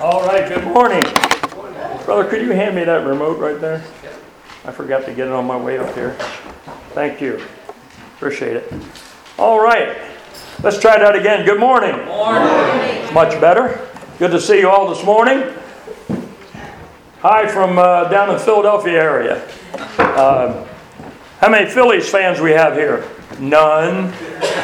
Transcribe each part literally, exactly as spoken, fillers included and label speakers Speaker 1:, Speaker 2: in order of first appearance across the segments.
Speaker 1: All right, good morning. Brother, could you hand me that remote right there? I forgot to get it on my way up here. Thank you. Appreciate it. All right, let's try that again. Good morning.
Speaker 2: Morning.
Speaker 1: Much better. Good to see you all this morning. Hi from uh, down in the Philadelphia area. Uh, how many Phillies fans we have here? None.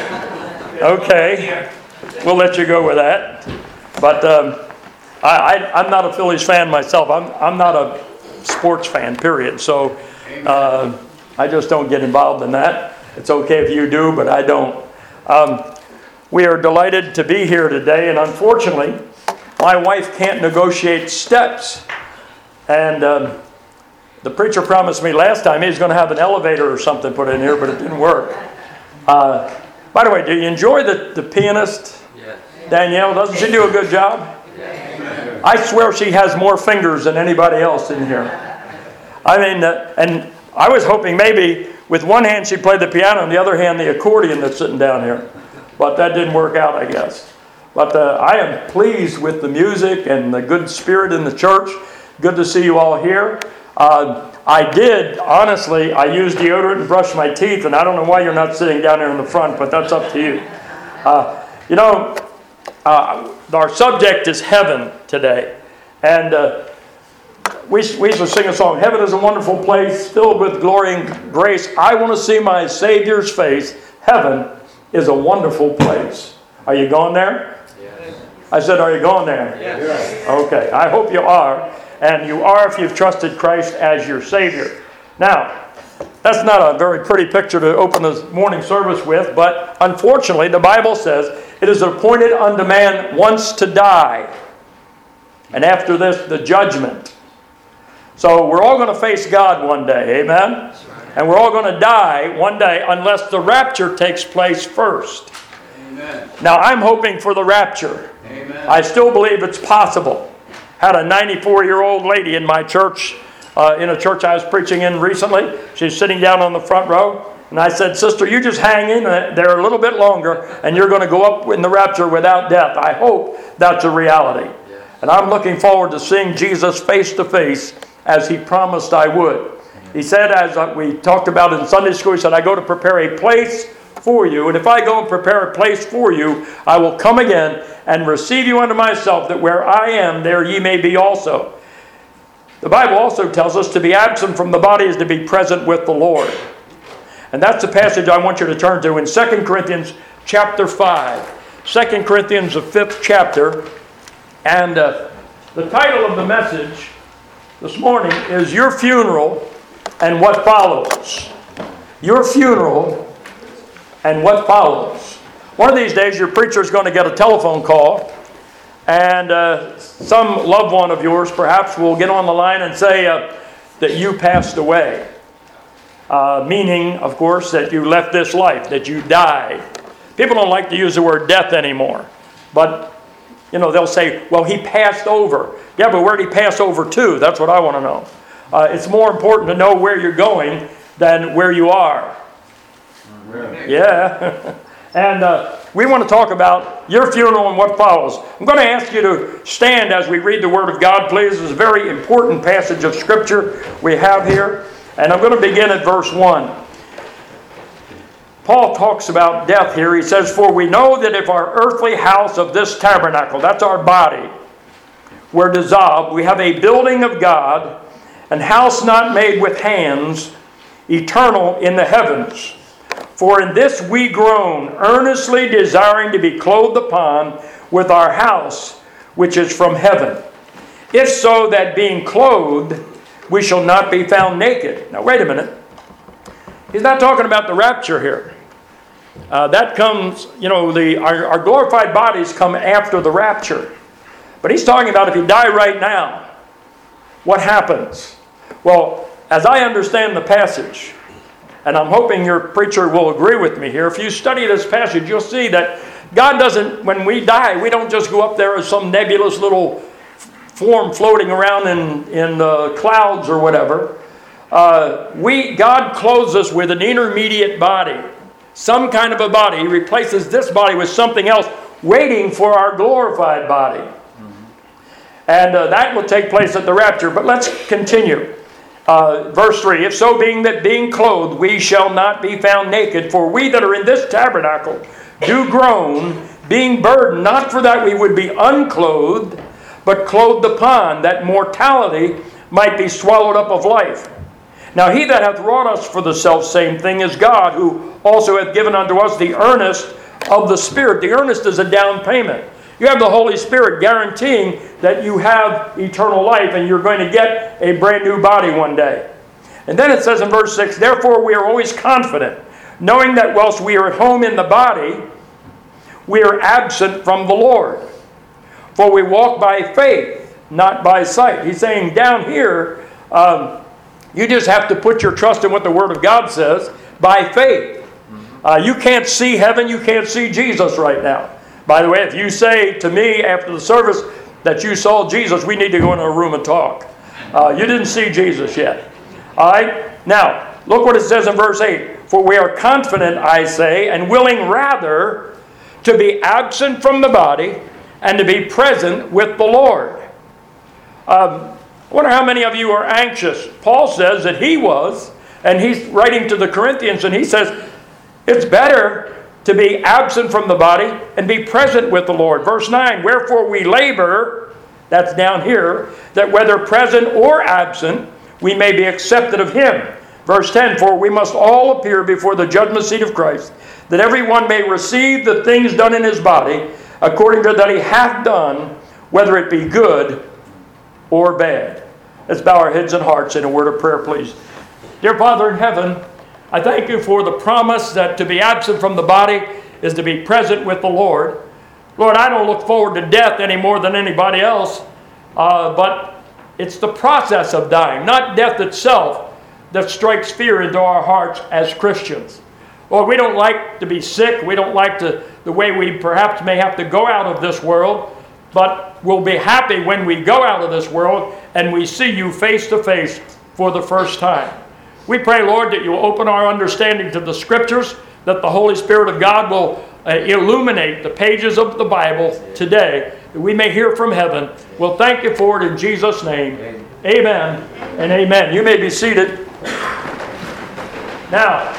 Speaker 1: Okay, we'll let you go with that. But um, I, I, I'm not a Phillies fan myself. I'm I'm not a sports fan, period. So uh, I just don't get involved in that. It's okay if you do, but I don't. Um, we are delighted to be here today, and unfortunately, my wife can't negotiate steps. And um, the preacher promised me last time he's going to have an elevator or something put in here, but it didn't work. Uh, by the way, do you enjoy the, the pianist,
Speaker 2: Yes.
Speaker 1: Danielle? Doesn't she do a good job?
Speaker 2: Yes.
Speaker 1: I swear she has more fingers than anybody else in here. I mean, uh, and I was hoping maybe with one hand she played the piano and the other hand the accordion that's sitting down here. But that didn't work out, I guess. But uh, I am pleased with the music and the good spirit in the church. Good to see you all here. Uh, I did, honestly, I used deodorant and brushed my teeth, and I don't know why you're not sitting down there in the front, but that's up to you. Uh, you know, uh, our subject is heaven today. And uh, we, we used to sing a song, "Heaven is a wonderful place, filled with glory and grace. I want to see my Savior's face. Heaven is a wonderful place." Are you going there?
Speaker 2: Yes.
Speaker 1: I said, are you going there?
Speaker 2: Yes.
Speaker 1: Okay, I hope you are. And you are if you've trusted Christ as your Savior. Now, that's not a very pretty picture to open the morning service with, but unfortunately, the Bible says it is appointed unto man once to die. And after this, the judgment. So we're all going to face God one day, amen? And we're all going to die one day unless the rapture takes place first.
Speaker 2: Amen.
Speaker 1: Now, I'm hoping for the rapture.
Speaker 2: Amen.
Speaker 1: I still believe it's possible. Had a ninety-four-year-old lady in my church, uh, in a church I was preaching in recently. She's sitting down on the front row. And I said, "Sister, you just hang in there a little bit longer, and you're going to go up in the rapture without death." I hope that's a reality.
Speaker 2: Yes.
Speaker 1: And I'm looking forward to seeing Jesus face to face as He promised I would. He said, as we talked about in Sunday school, He said, "I go to prepare a place for you, and if I go and prepare a place for you, I will come again and receive you unto myself, that where I am, there ye may be also." The Bible also tells us to be absent from the body is to be present with the Lord. And that's the passage I want you to turn to in Second Corinthians chapter five. Second Corinthians, the fifth chapter. And uh, the title of the message this morning is Your Funeral and What Follows. Your Funeral and What Follows. One of these days, your preacher is going to get a telephone call, and uh, some loved one of yours perhaps will get on the line and say uh, that you passed away. Uh, meaning, of course, that you left this life, that you died. People don't like to use the word death anymore. But, you know, they'll say, well, he passed over. Yeah, but where did he pass over to? That's what I want to know. Uh, it's more important to know where you're going than where you are. Yeah. And uh, we want to talk about your funeral and what follows. I'm going to ask you to stand as we read the Word of God, please. It's a very important passage of Scripture we have here. And I'm going to begin at verse one. Paul talks about death here. He says, "For we know that if our earthly house of this tabernacle," that's our body, "were dissolved, we have a building of God, an house not made with hands, eternal in the heavens. For in this we groan, earnestly desiring to be clothed upon with our house, which is from heaven. If so, that being clothed, we shall not be found naked." Now, wait a minute. He's not talking about the rapture here. Uh, that comes, you know, the our, our glorified bodies come after the rapture. But he's talking about if you die right now, what happens? Well, as I understand the passage, and I'm hoping your preacher will agree with me here. If you study this passage, you'll see that God doesn't, when we die, we don't just go up there as some nebulous little form floating around in, in the clouds or whatever. Uh, we God clothes us with an intermediate body, some kind of a body. He replaces this body with something else, waiting for our glorified body. And uh, that will take place at the rapture. But let's continue. Uh, verse three, if so being that being clothed we shall not be found naked, for we that are in this tabernacle do groan, being burdened, not for that we would be unclothed, but clothed upon, that mortality might be swallowed up of life. Now he that hath wrought us for the selfsame thing is God, who also hath given unto us the earnest of the Spirit. The earnest is a down payment. You have the Holy Spirit guaranteeing that you have eternal life and you're going to get a brand new body one day. And then it says in verse six, therefore we are always confident, knowing that whilst we are at home in the body, we are absent from the Lord. For we walk by faith, not by sight. He's saying down here, um, you just have to put your trust in what the Word of God says by faith. Uh, you can't see heaven, you can't see Jesus right now. By the way, if you say to me after the service that you saw Jesus, we need to go in a room and talk. Uh, you didn't see Jesus yet. All right? Now, look what it says in verse eight. For we are confident, I say, and willing rather to be absent from the body and to be present with the Lord. Um, I wonder how many of you are anxious. Paul says that he was, and he's writing to the Corinthians, and he says, it's better to be absent from the body and be present with the Lord. Verse nine, wherefore we labor, that's down here, that whether present or absent, we may be accepted of him. Verse ten, for we must all appear before the judgment seat of Christ, that every one may receive the things done in his body, according to that he hath done, whether it be good or bad. Let's bow our heads and hearts in a word of prayer, please. Dear Father in heaven, I thank you for the promise that to be absent from the body is to be present with the Lord. Lord, I don't look forward to death any more than anybody else, uh, but it's the process of dying, not death itself, that strikes fear into our hearts as Christians. Lord, we don't like to be sick. We don't like to, the way we perhaps may have to go out of this world, but we'll be happy when we go out of this world and we see you face to face for the first time. We pray, Lord, that you will open our understanding to the Scriptures, that the Holy Spirit of God will uh, illuminate the pages of the Bible today, that we may hear from heaven. We'll thank you for it in Jesus' name. Amen and amen. You may be seated. Now,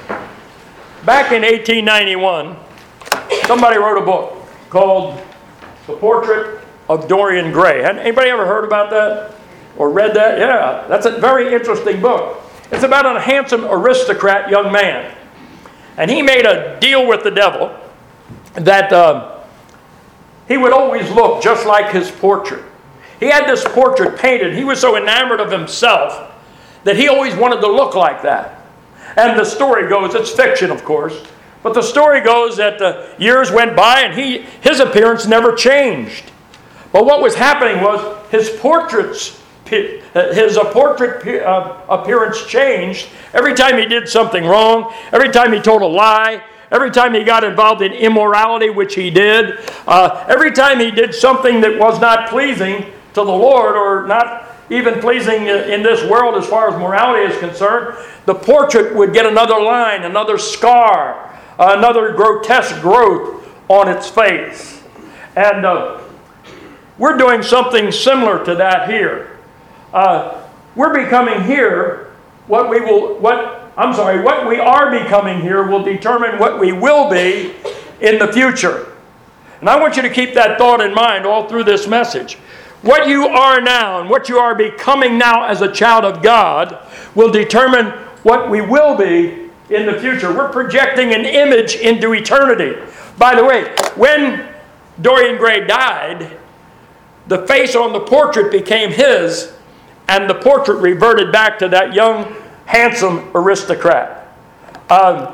Speaker 1: back in eighteen ninety-one, somebody wrote a book called The Portrait of Dorian Gray. Had anybody ever heard about that or read that? Yeah, that's a very interesting book. It's about a handsome aristocrat young man. And he made a deal with the devil that um, he would always look just like his portrait. He had this portrait painted. He was so enamored of himself that he always wanted to look like that. And the story goes, it's fiction of course, but the story goes that the years went by and he his appearance never changed. But what was happening was his portraits His portrait appearance changed every time he did something wrong, every time he told a lie, every time he got involved in immorality, which he did, uh, every time he did something that was not pleasing to the Lord or not even pleasing in this world as far as morality is concerned, the portrait would get another line, another scar, another grotesque growth on its face. And uh, we're doing something similar to that here. Uh, we're becoming here what we will, what, I'm sorry, what we are becoming here will determine what we will be in the future. And I want you to keep that thought in mind all through this message. What you are now and what you are becoming now as a child of God will determine what we will be in the future. We're projecting an image into eternity. By the way, when Dorian Gray died, the face on the portrait became his, and the portrait reverted back to that young, handsome aristocrat. Um,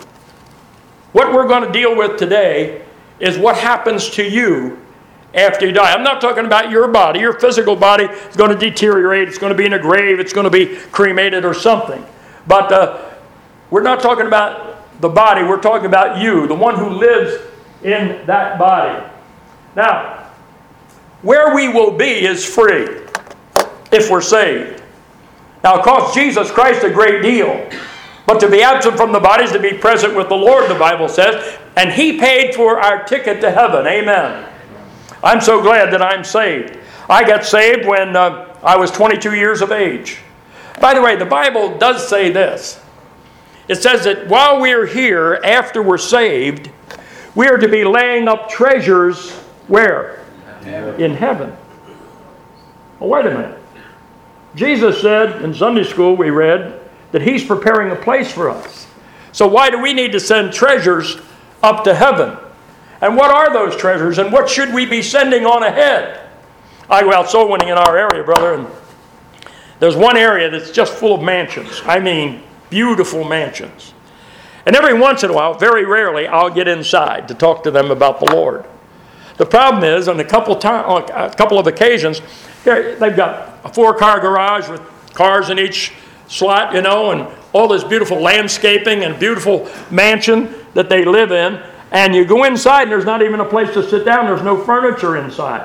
Speaker 1: what we're going to deal with today is what happens to you after you die. I'm not talking about your body. Your physical body is going to deteriorate. It's going to be in a grave. It's going to be cremated or something. But uh, we're not talking about the body. We're talking about you, the one who lives in that body. Now, where we will be is free if we're saved. Now, it costs Jesus Christ a great deal. But to be absent from the body is to be present with the Lord, the Bible says. And He paid for our ticket to heaven. Amen. I'm so glad that I'm saved. I got saved when uh, I was twenty-two years of age. By the way, the Bible does say this. It says that while we're here, after we're saved, we are to be laying up treasures where? Heaven. In heaven. Well, wait a minute. Jesus said in Sunday school we read that He's preparing a place for us. So why do we need to send treasures up to heaven? And what are those treasures, and what should we be sending on ahead? I go out soul winning in our area, brother, and there's one area that's just full of mansions. I mean, beautiful mansions. And every once in a while, very rarely, I'll get inside to talk to them about the Lord. The problem is, on a couple, time, on a couple of occasions, they've got a four-car garage with cars in each slot, you know, and all this beautiful landscaping and beautiful mansion that they live in. And you go inside and there's not even a place to sit down. There's no furniture inside.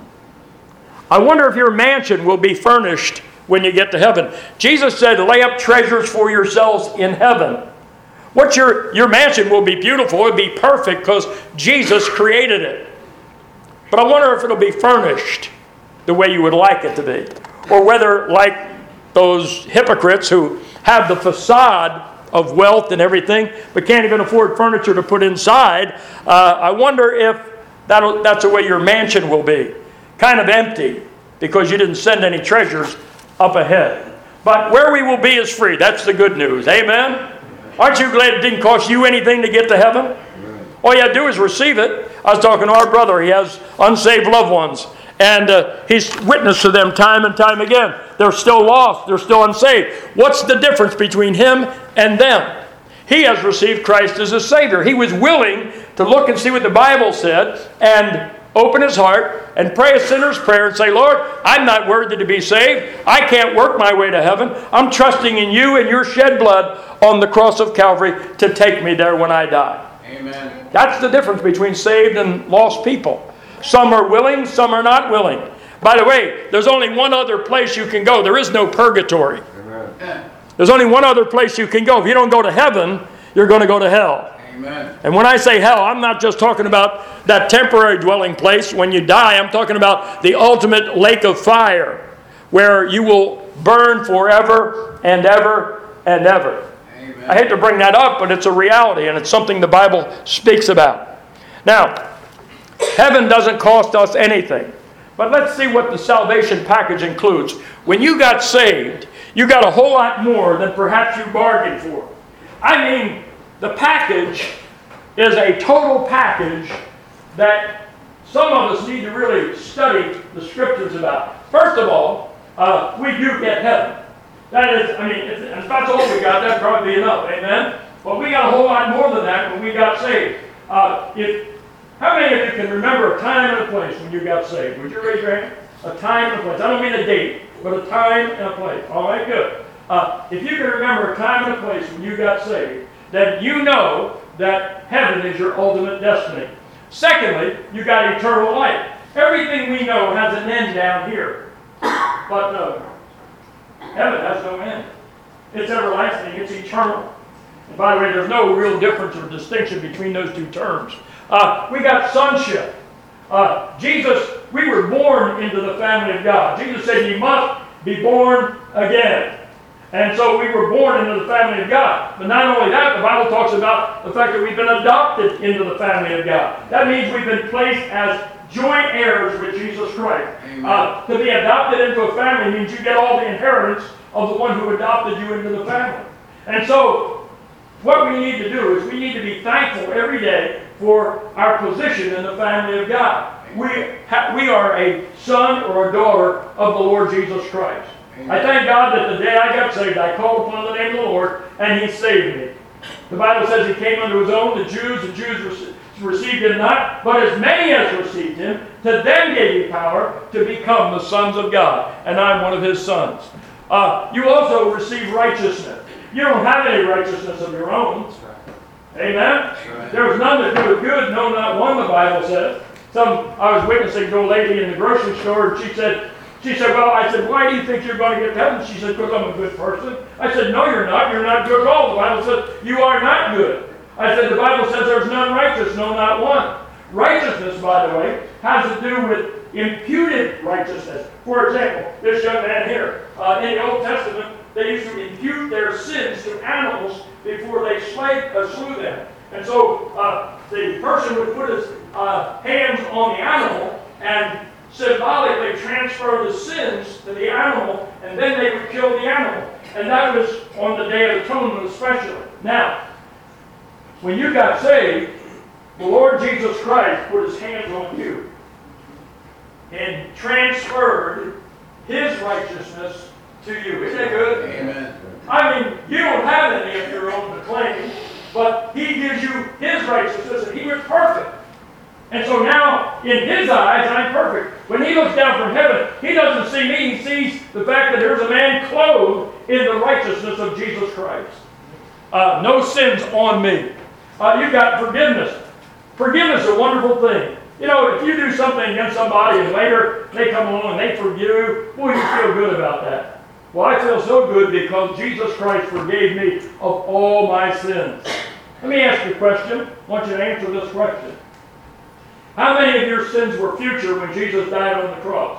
Speaker 1: I wonder if your mansion will be furnished when you get to heaven. Jesus said, lay up treasures for yourselves in heaven. What your, your mansion will be beautiful. It will be perfect because Jesus created it. But I wonder if it will be furnished the way you would like it to be. Or whether, like those hypocrites who have the facade of wealth and everything, but can't even afford furniture to put inside. Uh, I wonder if that'll, that's the way your mansion will be. Kind of empty because you didn't send any treasures up ahead. But where we will be is free. That's the good news. Amen? Aren't you glad it didn't cost you anything to get to heaven? All you have to do is receive it. I was talking to our brother. He has unsaved loved ones. And uh, he's witnessed to them time and time again. They're still lost. They're still unsaved. What's the difference between him and them? He has received Christ as a Savior. He was willing to look and see what the Bible said and open his heart and pray a sinner's prayer and say, Lord, I'm not worthy to be saved. I can't work my way to heaven. I'm trusting in you and your shed blood on the cross of Calvary to take me there when I die.
Speaker 2: Amen.
Speaker 1: That's the difference between saved and lost people. Some are willing, some are not willing. By the way, there's only one other place you can go. There is no purgatory.
Speaker 2: Amen.
Speaker 1: There's only one other place you can go. If you don't go to heaven, you're going to go to hell.
Speaker 2: Amen.
Speaker 1: And when I say hell, I'm not just talking about that temporary dwelling place when you die. I'm talking about the ultimate lake of fire where you will burn forever and ever and ever.
Speaker 2: Amen.
Speaker 1: I hate to bring that up, but it's a reality and it's something the Bible speaks about. Now, heaven doesn't cost us anything. But let's see what the salvation package includes. When you got saved, you got a whole lot more than perhaps you bargained for. I mean, the package is a total package that some of us need to really study the Scriptures about. First of all, uh, we do get heaven. That is, I mean, if, if that's all we got, that'd probably be enough. Amen? But we got a whole lot more than that when we got saved. Uh, if How many of you can remember a time and a place when you got saved? Would you raise your hand? A time and a place. I don't mean a date, but a time and a place. All right, good. Uh, if you can remember a time and a place when you got saved, then you know that heaven is your ultimate destiny. Secondly, you got eternal life. Everything we know has an end down here. But uh, heaven has no end. It's everlasting. It's eternal. And by the way, there's no real difference or distinction between those two terms. Uh, we got sonship. Uh, Jesus, we were born into the family of God. Jesus said, you must be born again. And so we were born into the family of God. But not only that, the Bible talks about the fact that we've been adopted into the family of God. That means we've been placed as joint heirs with Jesus Christ. Uh, to be adopted into a family means you get all the inheritance of the one who adopted you into the family. And so what we need to do is we need to be thankful every day for our position in the family of God. We, ha- we are a son or a daughter of the Lord Jesus Christ. Amen. I thank God that the day I got saved, I called upon the name of the Lord, and He saved me. The Bible says He came unto His own, the Jews, the Jews rec- received Him not, but as many as received Him, to them gave He power to become the sons of God. And I'm one of His sons. Uh, you also receive righteousness. You don't have any righteousness of your own. Amen? Right. There was none that do it good, no, not one, the Bible says. Some, I was witnessing to a lady in the grocery store, and she said, she said, well, I said, why do you think you're going to get to heaven? She said, because I'm a good person. I said, no, you're not. You're not good at all. The Bible says you are not good. I said, the Bible says there's none righteous, no, not one. righteousness, by the way, has to do with imputed righteousness. For example, this young man here, uh, in the Old Testament, they used to impute their sins to animals before they slayed, uh, slew them. And so uh, the person would put his uh, hands on the animal and symbolically transfer the sins to the animal, and then they would kill the animal. And that was on the Day of Atonement especially. Now, when you got saved, the Lord Jesus Christ put his hands on you and transferred his righteousness to you. Isn't that good?
Speaker 2: Amen.
Speaker 1: I mean, you don't have any of your own to claim, but he gives you his righteousness, and he was perfect. And so now, in his eyes, I'm perfect. When he looks down from heaven, he doesn't see me. He sees the fact that there's a man clothed in the righteousness of Jesus Christ. Uh, no sins on me. Uh, you've got forgiveness. Forgiveness is a wonderful thing. You know, if you do something against somebody and later they come along and they forgive you, boy, you feel good about that. Well, I feel so good because Jesus Christ forgave me of all my sins. Let me ask you a question. I want you to answer this question. How many of your sins were future when Jesus died on the cross?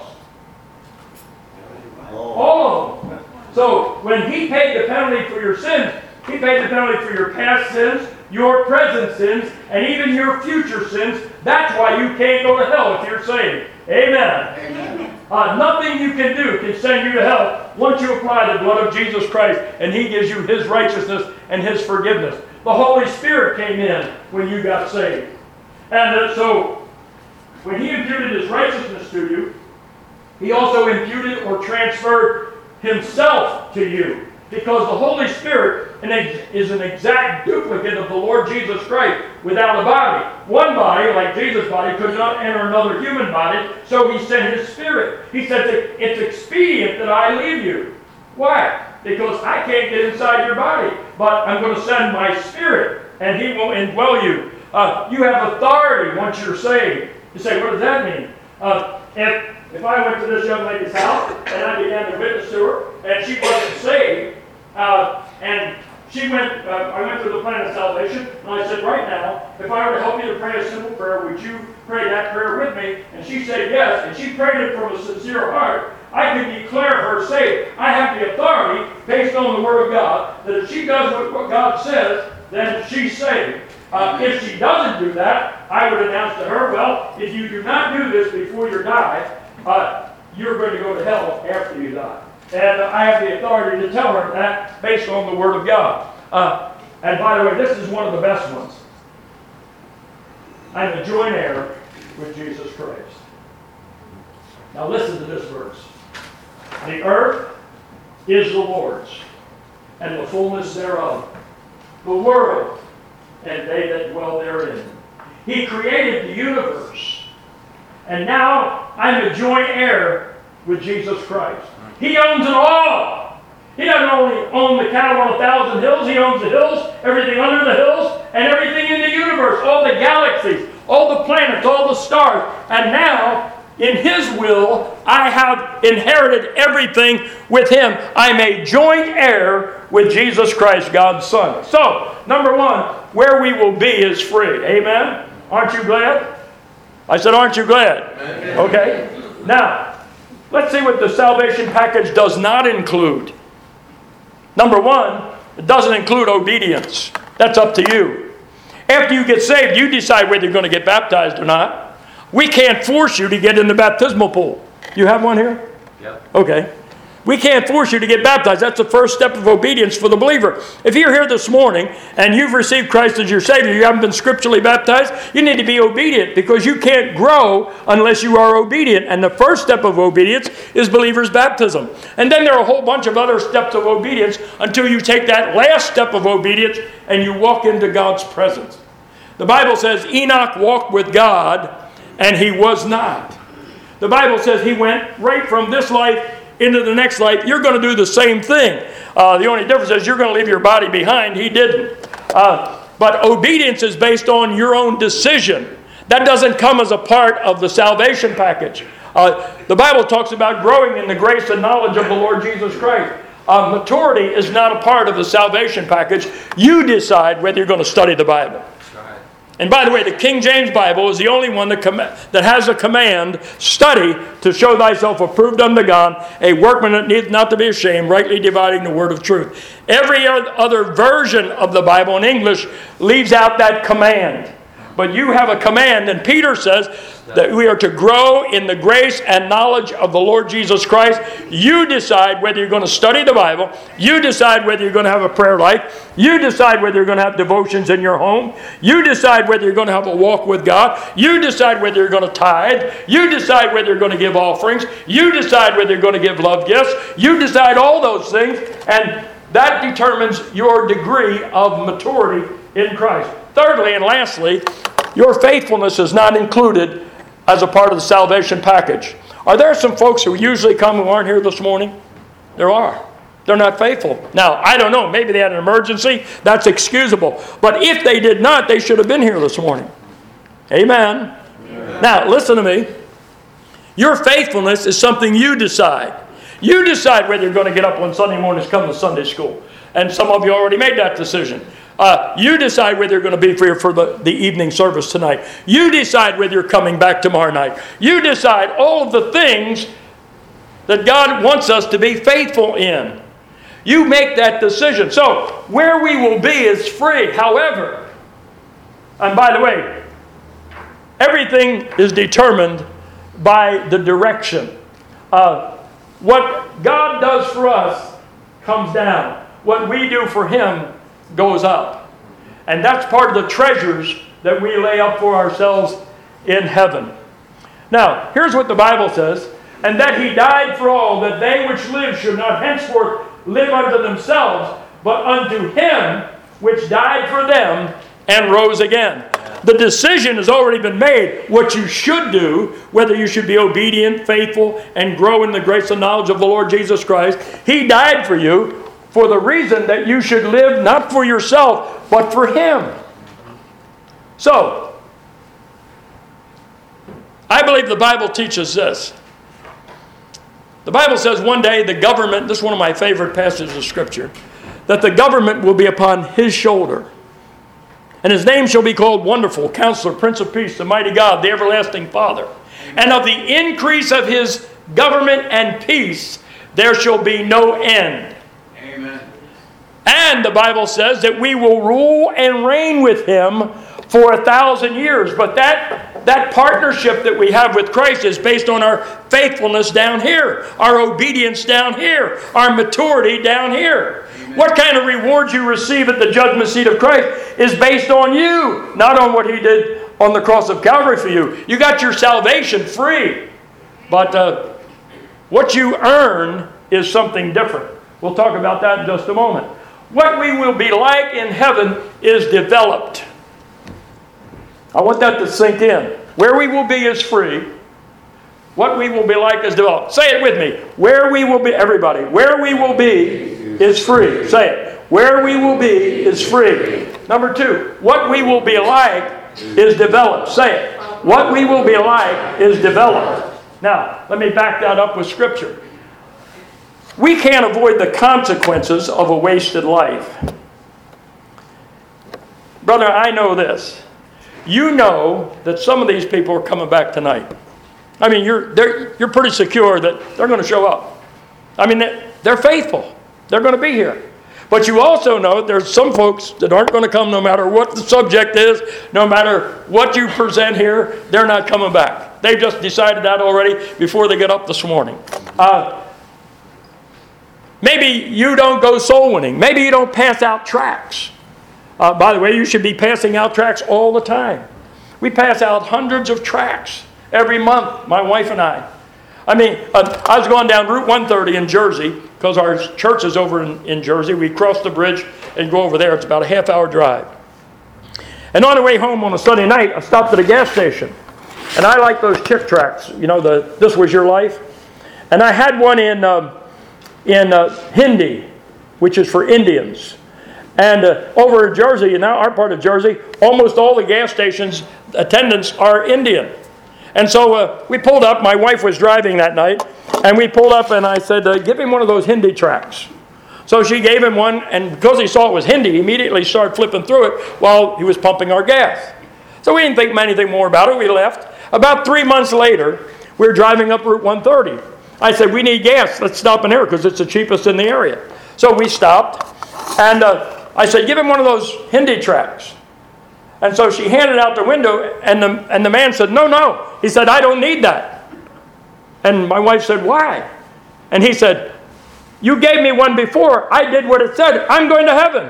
Speaker 1: All of them. So, when he paid the penalty for your sins, he paid the penalty for your past sins, your present sins, and even your future sins. That's why you can't go to hell if you're saved. Amen.
Speaker 2: Amen.
Speaker 1: Uh, nothing you can do can send you to hell once you apply the blood of Jesus Christ and he gives you his righteousness and his forgiveness. The Holy Spirit came in when you got saved. And uh, so, when he imputed his righteousness to you, he also imputed or transferred himself to you. Because the Holy Spirit is an exact duplicate of the Lord Jesus Christ without a body. One body, like Jesus' body, could not enter another human body, so he sent his Spirit. He said, it's expedient that I leave you. Why? Because I can't get inside your body, but I'm going to send my Spirit, and he will indwell you. Uh, you have authority once you're saved. You say, what does that mean? Uh, if if I went to this young lady's house and I began to witness to her and she wasn't saved, uh, and she went, uh, I went through the plan of salvation, and I said, right now, if I were to help you to pray a simple prayer, would you pray that prayer with me? And she said yes, and she prayed it from a sincere heart. I can declare her saved. I have the authority, based on the Word of God, that if she does what, what God says, then she's saved. Uh, if she doesn't do that, I would announce to her, well, if you do not do this before you die, uh, you're going to go to hell after you die. And uh, I have the authority to tell her that based on the Word of God. Uh, and by the way, this is one of the best ones. I'm a joint heir with Jesus Christ. Now listen to this verse. The earth is the Lord's, and the fullness thereof, the world, and they that dwell therein. He created the universe. And now I'm a joint heir with Jesus Christ. He owns it all. He doesn't only own the cattle on a thousand hills. He owns the hills, everything under the hills, and everything in the universe, all the galaxies, all the planets, all the stars. And now, in his will, I have inherited everything with him. I'm a joint heir with Jesus Christ, God's Son. So, number one, where we will be is free. Amen? Aren't you glad? I said, aren't you glad? Amen. Okay. Now, let's see what the salvation package does not include. Number one, it doesn't include obedience. That's up to you. After you get saved, you decide whether you're going to get baptized or not. We can't force you to get in the baptismal pool. You have one here?
Speaker 2: Yep.
Speaker 1: Okay. We can't force you to get baptized. That's the first step of obedience for the believer. If you're here this morning and you've received Christ as your Savior, you haven't been scripturally baptized, you need to be obedient because you can't grow unless you are obedient. And the first step of obedience is believer's baptism. And then there are a whole bunch of other steps of obedience until you take that last step of obedience and you walk into God's presence. The Bible says Enoch walked with God and he was not. The Bible says he went right from this life into the next life. You're going to do the same thing. Uh, the only difference is you're going to leave your body behind. He didn't. Uh, but obedience is based on your own decision. That doesn't come as a part of the salvation package. Uh, the Bible talks about growing in the grace and knowledge of the Lord Jesus Christ. Uh, maturity is not a part of the salvation package. You decide whether you're going to study the Bible. And by the way, the King James Bible is the only one that, com- that has a command, study to show thyself approved unto God, a workman that needs not to be ashamed, rightly dividing the word of truth. Every other version of the Bible in English leaves out that command. But you have a command, and Peter says that we are to grow in the grace and knowledge of the Lord Jesus Christ. You decide whether you're going to study the Bible. You decide whether you're going to have a prayer life. You decide whether you're going to have devotions in your home. You decide whether you're going to have a walk with God. You decide whether you're going to tithe. You decide whether you're going to give offerings. You decide whether you're going to give love gifts. You decide all those things, and that determines your degree of maturity in Christ. Thirdly and lastly, your faithfulness is not included as a part of the salvation package. Are there some folks who usually come who aren't here this morning? There are. They're not faithful. Now, I don't know. Maybe they had an emergency. That's excusable. But if they did not, they should have been here this morning. Amen. Amen. Now, listen to me. Your faithfulness is something you decide. You decide whether you're going to get up on Sunday mornings, come to Sunday school. And some of you already made that decision. Uh, you decide whether you're going to be here for the, the evening service tonight. You decide whether you're coming back tomorrow night. You decide all of the things that God wants us to be faithful in. You make that decision. So, where we will be is free. However, and by the way, everything is determined by the direction. Uh, what God does for us comes down. What we do for Him goes up. And that's part of the treasures that we lay up for ourselves in heaven. Now, here's what the Bible says. And that He died for all, that they which live should not henceforth live unto themselves, but unto Him which died for them and rose again. The decision has already been made what you should do, whether you should be obedient, faithful, and grow in the grace and knowledge of the Lord Jesus Christ. He died for you for the reason that you should live not for yourself, but for Him. So, I believe the Bible teaches this. The Bible says one day the government, this is one of my favorite passages of Scripture, that the government will be upon His shoulder. And His name shall be called Wonderful, Counselor, Prince of Peace, the Mighty God, the Everlasting Father. And of the increase of His government and peace there shall be no end.
Speaker 2: Amen.
Speaker 1: And the Bible says that we will rule and reign with Him for a thousand years. But that, that partnership that we have with Christ is based on our faithfulness down here, our obedience down here, our maturity down here. Amen. What kind of reward you receive at the judgment seat of Christ is based on you, not on what He did on the cross of Calvary for you. You got your salvation free. But uh, what you earn is something different. We'll talk about that in just a moment. What we will be like in heaven is developed. I want that to sink in. Where we will be is free. What we will be like is developed. Say it with me. Where we will be, everybody, where we will be is free. Say it. Where we will be is free. Number two, what we will be like is developed. Say it. What we will be like is developed. Now, let me back that up with Scripture. We can't avoid the consequences of a wasted life. Brother, I know this. You know that some of these people are coming back tonight. I mean, you're, they're, you're pretty secure that they're going to show up. I mean, they're faithful. They're going to be here. But you also know there's some folks that aren't going to come no matter what the subject is, no matter what you present here, they're not coming back. They've just decided that already before they get up this morning. Uh, maybe you don't go soul winning. Maybe you don't pass out tracts. Uh, by the way, you should be passing out tracts all the time. We pass out hundreds of tracts every month, my wife and I. I mean, uh, I was going down Route one thirty in Jersey because our church is over in, in Jersey. We cross the bridge and go over there. It's about a half hour drive. And on the way home on a Sunday night, I stopped at a gas station. And I like those Chick tracts, you know, the This Was Your Life. And I had one in, um, in uh, Hindi, which is for Indians. And uh, over in Jersey, you know, our part of Jersey, almost all the gas stations attendants are Indian. And so uh, we pulled up. My wife was driving that night. And we pulled up and I said, uh, give him one of those Hindi tracts. So she gave him one. And because he saw it was Hindi, he immediately started flipping through it while he was pumping our gas. So we didn't think anything more about it. We left. About three months later, we were driving up Route one thirty. I said, we need gas. Let's stop in here because it's the cheapest in the area. So we stopped. And uh, I said, give him one of those Hindi tracks. And so she handed out the window, and the, and the man said, no, no. He said, I don't need that. And my wife said, why? And he said, you gave me one before. I did what it said. I'm going to heaven.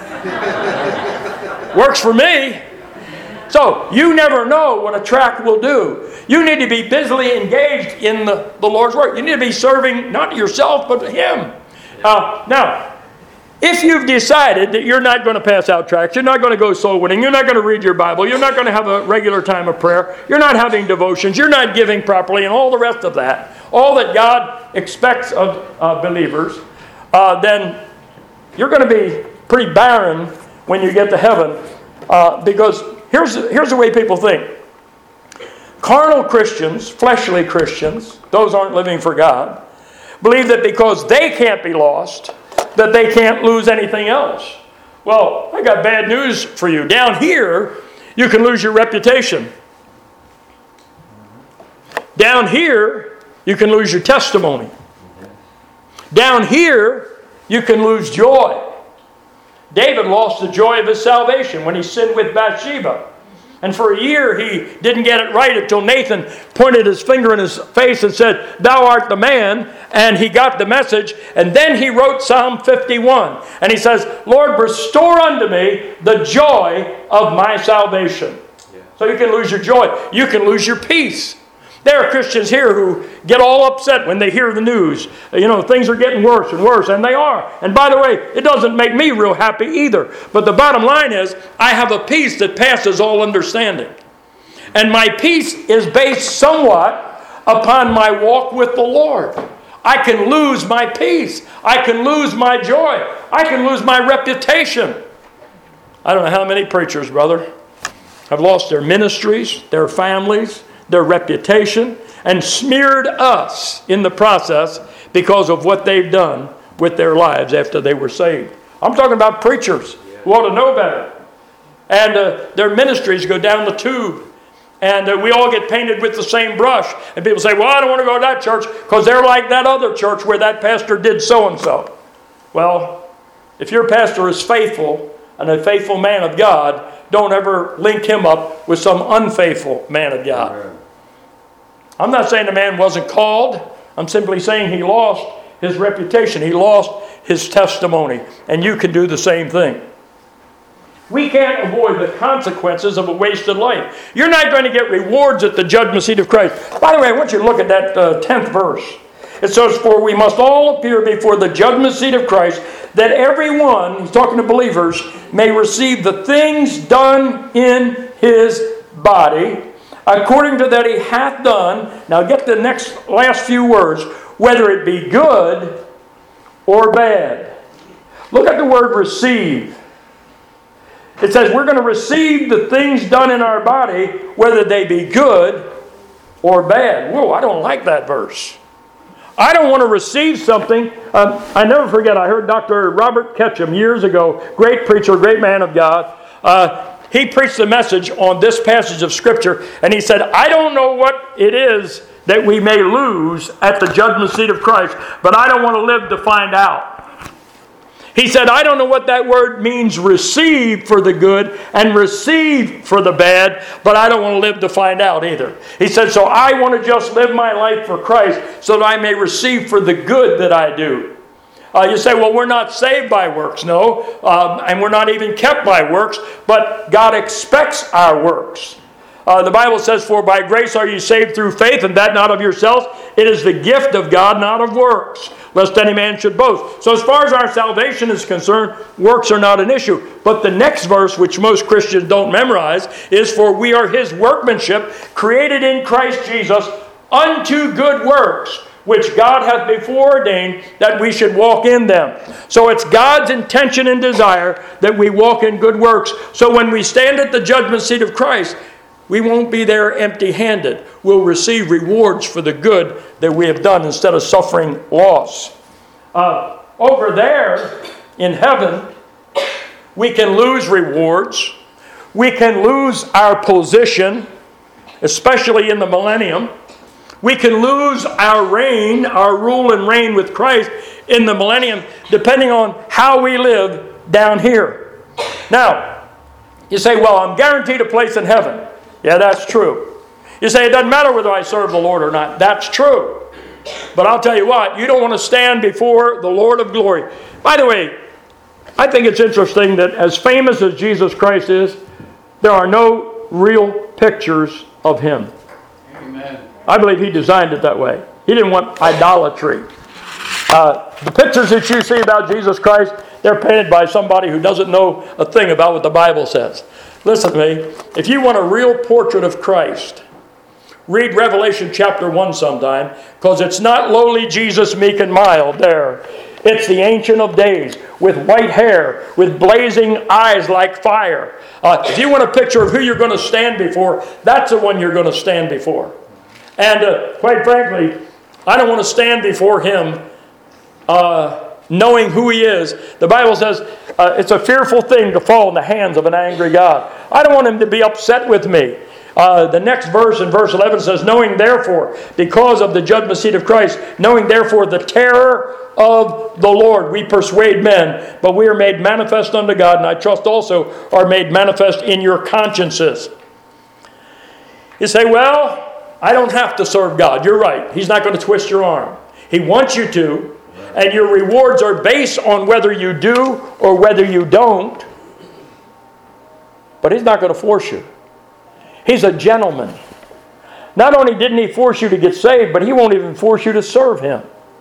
Speaker 1: Works for me. So you never know what a tract will do. You need to be busily engaged in the, the Lord's work. You need to be serving not yourself, but Him. Uh, now, if you've decided that you're not going to pass out tracts, you're not going to go soul winning, you're not going to read your Bible, you're not going to have a regular time of prayer, you're not having devotions, you're not giving properly, and all the rest of that, all that God expects of uh, believers, uh, then you're going to be pretty barren when you get to heaven. Uh, because here's, here's the way people think. Carnal Christians, fleshly Christians, those aren't living for God, believe that because they can't be lost, that they can't lose anything else. Well, I got bad news for you. Down here, you can lose your reputation. Down here, you can lose your testimony. Down here, you can lose joy. David lost the joy of his salvation when he sinned with Bathsheba. And for a year he didn't get it right until Nathan pointed his finger in his face and said, thou art the man. And he got the message. And then he wrote Psalm fifty-one. And he says, Lord, restore unto me the joy of my salvation. Yeah. So you can lose your joy. You can lose your peace. There are Christians here who get all upset when they hear the news. You know, things are getting worse and worse, and they are. And by the way, it doesn't make me real happy either. But the bottom line is, I have a peace that passes all understanding. And my peace is based somewhat upon my walk with the Lord. I can lose my peace. I can lose my joy. I can lose my reputation. I don't know how many preachers, brother, have lost their ministries, their families, their reputation, and smeared us in the process because of what they've done with their lives after they were saved. I'm talking about preachers who ought to know better. And uh, their ministries go down the tube. And uh, we all get painted with the same brush. And people say, well, I don't want to go to that church because they're like that other church where that pastor did so-and-so. Well, if your pastor is faithful and a faithful man of God, don't ever link him up with some unfaithful man of God. Amen. I'm not saying the man wasn't called. I'm simply saying he lost his reputation. He lost his testimony. And you can do the same thing. We can't avoid the consequences of a wasted life. You're not going to get rewards at the judgment seat of Christ. By the way, I want you to look at that uh, tenth verse. It says, for we must all appear before the judgment seat of Christ, that everyone, he's talking to believers, may receive the things done in his body, according to that he hath done. Now get the next last few words, whether it be good or bad. Look at the word receive. It says we're going to receive the things done in our body, whether they be good or bad. Whoa, I don't like that verse. I don't want to receive something. Um, I never forget, I heard Doctor Robert Ketchum years ago, great preacher, great man of God. Uh, he preached a message on this passage of Scripture, and he said, I don't know what it is that we may lose at the judgment seat of Christ, but I don't want to live to find out. He said, I don't know what that word means, receive for the good and receive for the bad, but I don't want to live to find out either. He said, so I want to just live my life for Christ so that I may receive for the good that I do. Uh, you say, well, we're not saved by works. No, um, and we're not even kept by works, but God expects our works. Uh, the Bible says, for by grace are you saved through faith, and that not of yourselves. It is the gift of God, not of works, lest any man should boast. So as far as our salvation is concerned, works are not an issue. But the next verse, which most Christians don't memorize, is, for we are his workmanship, created in Christ Jesus, unto good works, which God hath before ordained that we should walk in them. So it's God's intention and desire that we walk in good works. So when we stand at the judgment seat of Christ, we won't be there empty-handed. We'll receive rewards for the good that we have done instead of suffering loss. Uh, over there in heaven, we can lose rewards. We can lose our position, especially in the millennium. We can lose our reign, our rule and reign with Christ in the millennium, depending on how we live down here. Now, you say, well, I'm guaranteed a place in heaven. Yeah, that's true. You say, it doesn't matter whether I serve the Lord or not. That's true. But I'll tell you what, you don't want to stand before the Lord of glory. By the way, I think it's interesting that as famous as Jesus Christ is, there are no real pictures of Him.
Speaker 2: Amen.
Speaker 1: I believe He designed it that way. He didn't want idolatry. Uh, the pictures that you see about Jesus Christ, they're painted by somebody who doesn't know a thing about what the Bible says. Listen to me. If you want a real portrait of Christ, read Revelation chapter one sometime, because it's not lowly Jesus, meek and mild there. It's the Ancient of Days with white hair, with blazing eyes like fire. Uh, if you want a picture of who you're going to stand before, that's the one you're going to stand before. And uh, quite frankly, I don't want to stand before Him uh, knowing who He is. The Bible says uh, it's a fearful thing to fall in the hands of an angry God. I don't want Him to be upset with me. Uh, the next verse in verse eleven says, knowing therefore, because of the judgment seat of Christ, knowing therefore the terror of the Lord, we persuade men, but we are made manifest unto God, and I trust also are made manifest in your consciences. You say, well, I don't have to serve God. You're right. He's not going to twist your arm. He wants you to, and your rewards are based on whether you do or whether you don't. But He's not going to force you. He's a gentleman. Not only didn't He force you to get saved, but He won't even force you to serve Him.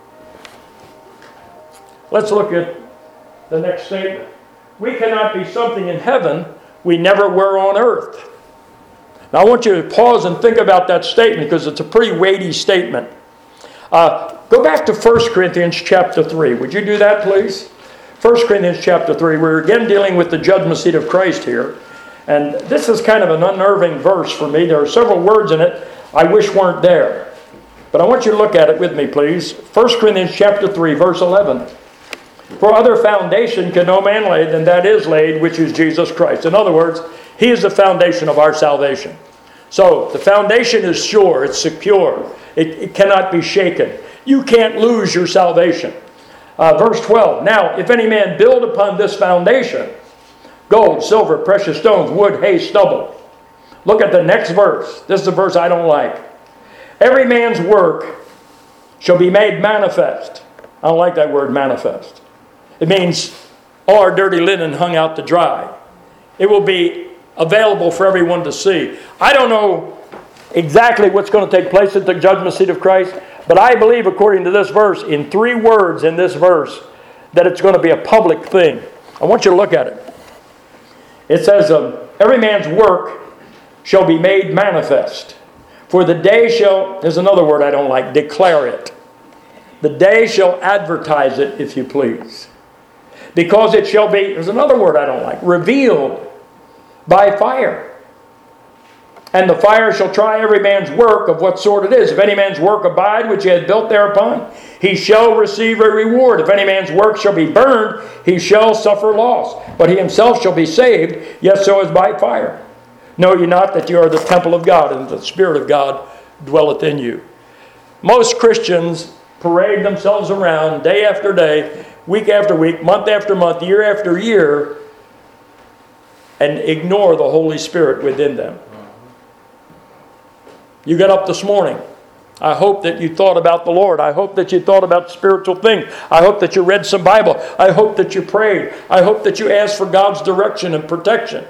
Speaker 1: Let's look at the next statement. We cannot be something in heaven we never were on earth. Now I want you to pause and think about that statement, because it's a pretty weighty statement. Uh, go back to First Corinthians chapter three. Would you do that, please? First Corinthians chapter three. We're again dealing with the judgment seat of Christ here. And this is kind of an unnerving verse for me. There are several words in it I wish weren't there. But I want you to look at it with me, please. First Corinthians chapter three, verse eleven. For other foundation can no man lay than that is laid, which is Jesus Christ. In other words, He is the foundation of our salvation. So the foundation is sure, it's secure. It, it cannot be shaken. You can't lose your salvation. Uh, verse twelve. Now, if any man build upon this foundation, gold, silver, precious stones, wood, hay, stubble. Look at the next verse. This is the verse I don't like. Every man's work shall be made manifest. I don't like that word, manifest. It means all our dirty linen hung out to dry. It will be available for everyone to see. I don't know exactly what's going to take place at the judgment seat of Christ, but I believe, according to this verse, in three words in this verse, that it's going to be a public thing. I want you to look at it. It says, um, every man's work shall be made manifest. For the day shall, there's another word I don't like, declare it. The day shall advertise it, if you please. Because it shall be, there's another word I don't like, revealed by fire. And the fire shall try every man's work of what sort it is. If any man's work abide, which he had built thereupon, he shall receive a reward. If any man's work shall be burned, he shall suffer loss. But he himself shall be saved, yet so as by fire. Know ye not that you are the temple of God, and the Spirit of God dwelleth in you? Most Christians parade themselves around day after day, week after week, month after month, year after year, and ignore the Holy Spirit within them. You got up this morning. I hope that you thought about the Lord. I hope that you thought about spiritual things. I hope that you read some Bible. I hope that you prayed. I hope that you asked for God's direction and protection.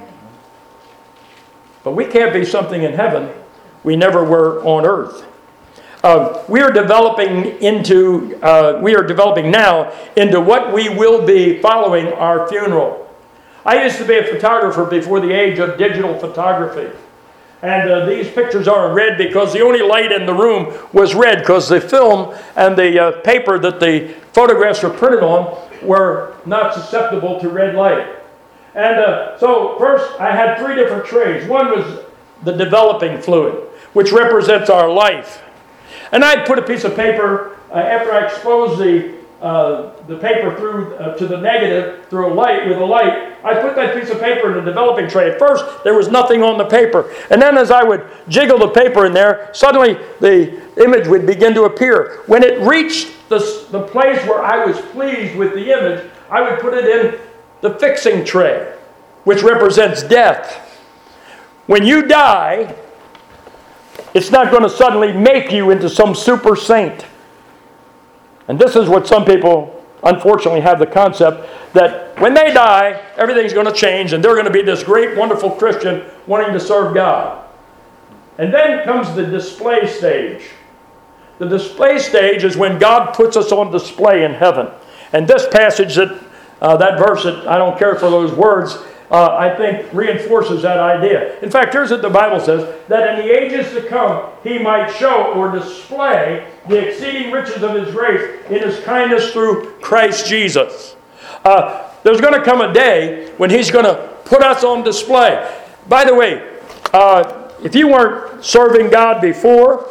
Speaker 1: But we can't be something in heaven we never were on earth. Uh, we are developing into, uh, we are developing now into what we will be following our funeral. I used to be a photographer before the age of digital photography. And uh, these pictures are in red because the only light in the room was red, because the film and the uh, paper that the photographs were printed on were not susceptible to red light. And uh, so first I had three different trays. One was the developing fluid, which represents our life. And I'd put a piece of paper, uh, after I exposed the uh, the paper through uh, to the negative through a light with a light, I put that piece of paper in the developing tray. At first, there was nothing on the paper. And then as I would jiggle the paper in there, suddenly the image would begin to appear. When it reached the, the place where I was pleased with the image, I would put it in the fixing tray, which represents death. When you die, it's not going to suddenly make you into some super saint. And this is what some people, unfortunately, have the concept that when they die, everything's going to change and they're going to be this great, wonderful Christian wanting to serve God. And then comes the display stage. The display stage is when God puts us on display in heaven. And this passage, that uh, that verse, that I don't care for those words, uh, I think reinforces that idea. In fact, here's what the Bible says, that in the ages to come, He might show or display the exceeding riches of His grace in His kindness through Christ Jesus. Uh, there's going to come a day when He's going to put us on display. By the way, uh, if you weren't serving God before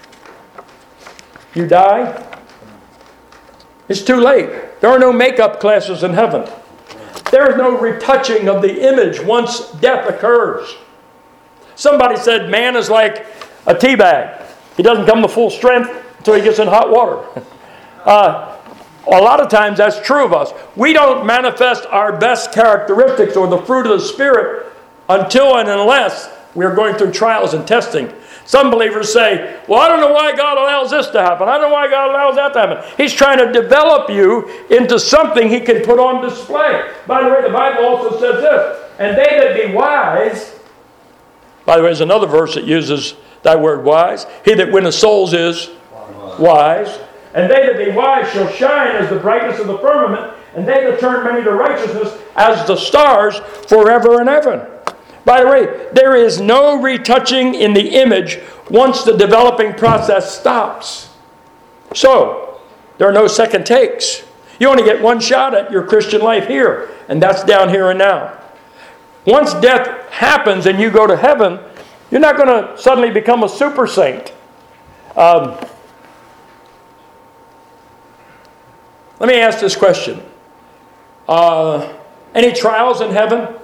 Speaker 1: you die, it's too late. There are no makeup classes in heaven. There is no retouching of the image once death occurs. Somebody said man is like a tea bag. He doesn't come to full strength until he gets in hot water. Uh, a lot of times that's true of us. We don't manifest our best characteristics or the fruit of the Spirit until and unless we're going through trials and testing. Some believers say, well, I don't know why God allows this to happen. I don't know why God allows that to happen. He's trying to develop you into something He can put on display. By the way, the Bible also says this, and they that be wise, by the way, there's another verse that uses that word wise. He that winneth souls is wise. And they that be wise shall shine as the brightness of the firmament, and they that turn many to righteousness as the stars forever and ever. By the way, there is no retouching in the image once the developing process stops. So, there are no second takes. You only get one shot at your Christian life here, and that's down here and now. Once death happens and you go to heaven, you're not going to suddenly become a super saint. Um, let me ask this question. Uh, any trials in heaven?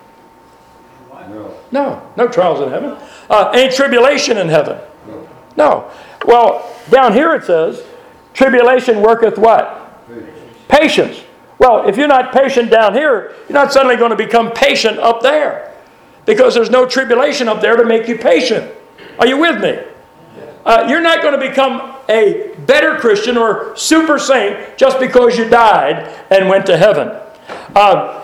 Speaker 1: No, no trials in heaven. Uh, any tribulation in heaven? No. Well, down here it says, tribulation worketh what? Patience. Well, if you're not patient down here, you're not suddenly going to become patient up there. Because there's no tribulation up there to make you patient. Are you with me? Uh, you're not going to become a better Christian or super saint just because you died and went to heaven. Uh,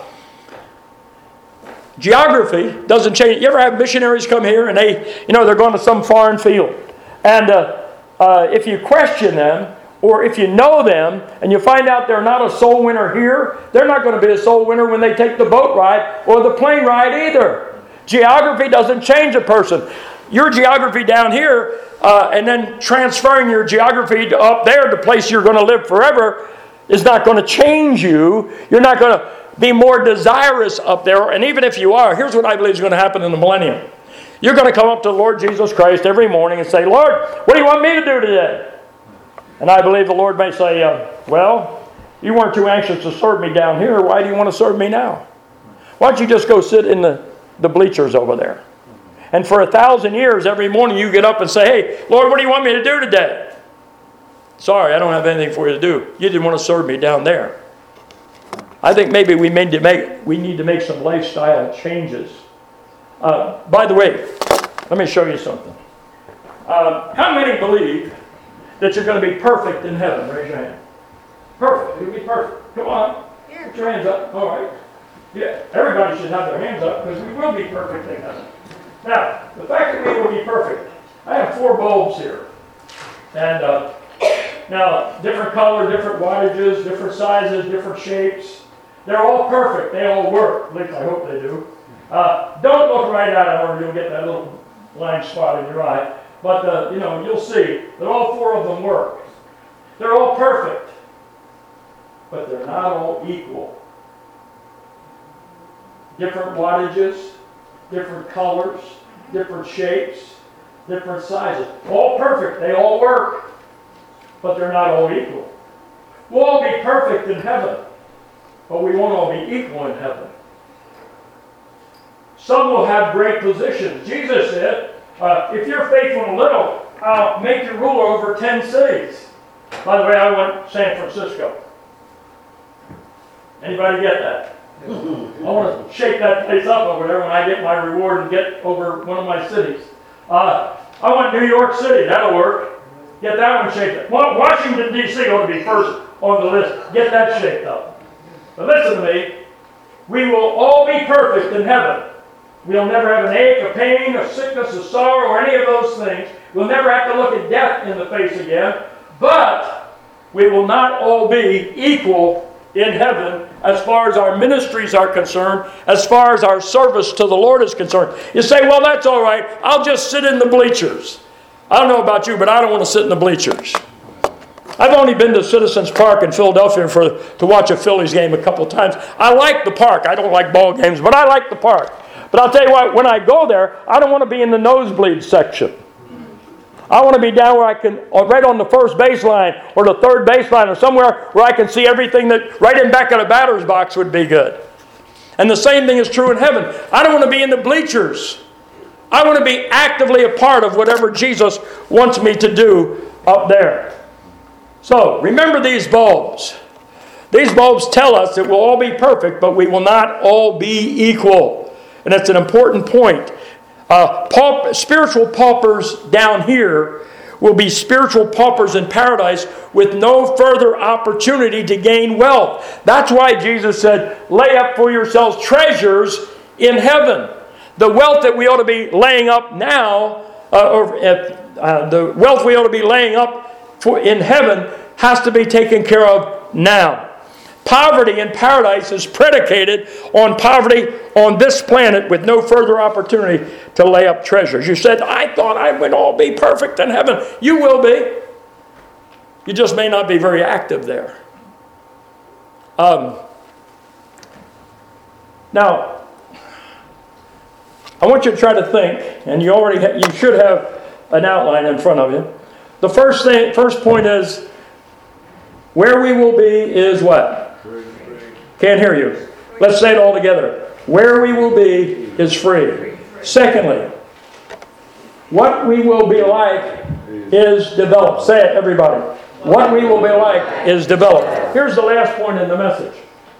Speaker 1: Geography doesn't change. You ever have missionaries come here and they, you know, they're going to some foreign field. And uh, uh, if you question them, or if you know them, and you find out they're not a soul winner here, they're not going to be a soul winner when they take the boat ride or the plane ride either. Geography doesn't change a person. Your geography down here, uh, and then transferring your geography to up there, the place you're going to live forever, is not going to change you. You're not going to be more desirous up there. And even if you are, here's what I believe is going to happen in the millennium. You're going to come up to the Lord Jesus Christ every morning and say, Lord, what do you want me to do today? And I believe the Lord may say, uh, well, you weren't too anxious to serve me down here. Why do you want to serve me now? Why don't you just go sit in the, the bleachers over there? And for a thousand years, every morning you get up and say, hey, Lord, what do you want me to do today? Sorry, I don't have anything for you to do. You didn't want to serve me down there. I think maybe we need to make, we need to make some lifestyle changes. Uh, by the way, let me show you something. Uh, how many believe that you're going to be perfect in heaven? Raise your hand. Perfect. You'll be perfect. Come on. Put your hands up. All right. Yeah, everybody should have their hands up because we will be perfect in heaven. Now, the fact that we will be perfect, I have four bulbs here. And uh, now, different color, different wattages, different sizes, different shapes. They're all perfect. They all work. At least I hope they do. Uh, don't look right at it or you'll get that little blind spot in your eye. But, uh, you know, you'll see that all four of them work. They're all perfect. But they're not all equal. Different wattages, different colors, different shapes, different sizes. All perfect. They all work. But they're not all equal. We'll all be perfect in heaven, but we won't all be equal in heaven. Some will have great positions. Jesus said, uh, if you're faithful in a little, I'll make you ruler over ten cities. By the way, I went to San Francisco. Anybody get that? I want to shake that place up over there when I get my reward and get over one of my cities. Uh, I want New York City. That'll work. Get that one shaped up. Well, Washington, D C ought to be first on the list. Get that shaped up. But listen to me. We will all be perfect in heaven. We'll never have an ache, a pain, a sickness, a sorrow, or any of those things. We'll never have to look at death in the face again. But we will not all be equal in heaven as far as our ministries are concerned, as far as our service to the Lord is concerned. You say, well, that's all right. I'll just sit in the bleachers. I don't know about you, but I don't want to sit in the bleachers. I've only been to Citizens Park in Philadelphia for to watch a Phillies game a couple times. I like the park. I don't like ball games, but I like the park. But I'll tell you what, when I go there, I don't want to be in the nosebleed section. I want to be down where I can, or right on the first baseline or the third baseline or somewhere where I can see everything that right in back of the batter's box would be good. And the same thing is true in heaven. I don't want to be in the bleachers. I want to be actively a part of whatever Jesus wants me to do up there. So, remember these bulbs. These bulbs tell us that we'll all be perfect, but we will not all be equal. And that's an important point. Uh, paup- spiritual paupers down here will be spiritual paupers in paradise with no further opportunity to gain wealth. That's why Jesus said, lay up for yourselves treasures in heaven. The wealth that we ought to be laying up now, uh, or uh, uh, the wealth we ought to be laying up for in heaven has to be taken care of now. Poverty in paradise is predicated on poverty on this planet with no further opportunity to lay up treasures. You said, I thought I would all be perfect in heaven. You will be. You just may not be very active there. Um, now, I want you to try to think, and you already ha- you should have an outline in front of you. The first thing, first point is, where we will be is what? Can't hear you. Let's say it all together. Where we will be is free. Secondly, what we will be like is developed. Say it, everybody. What we will be like is developed. Here's the last point in the message.